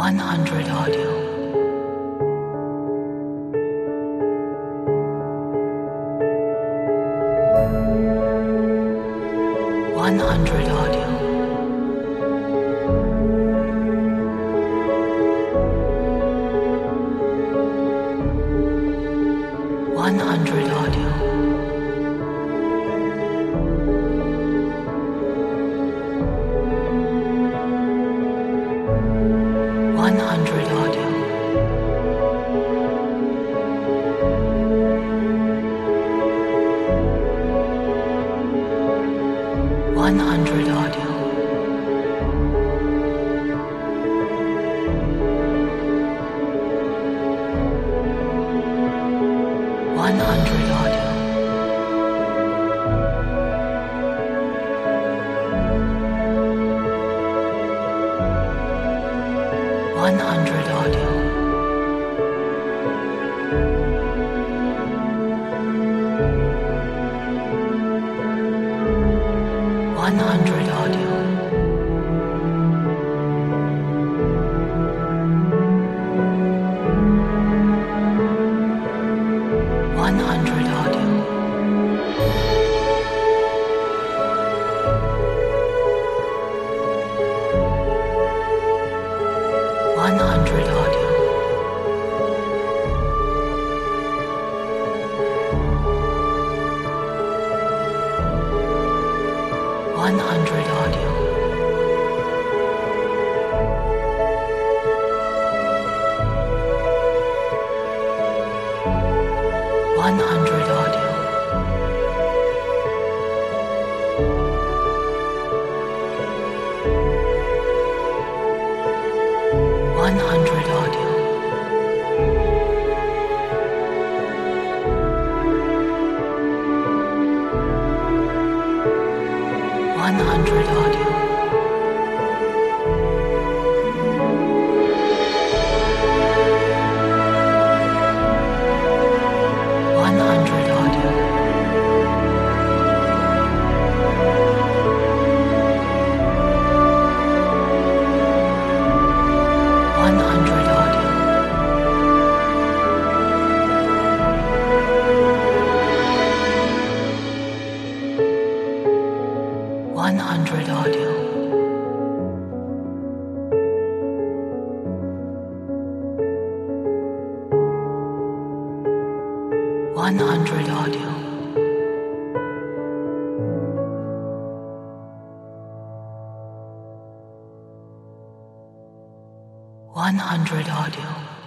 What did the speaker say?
100 audio. 100 audio. 100 audio. 100 audio. 100 audio. 100 audio. 100 audio. 100 audio. 100 audio. 100 audio. 100 audio. 100 audio. 100 audio. 100 audio. 100 audio. 100 audio. 100 audio. 100 audio. 100 audio.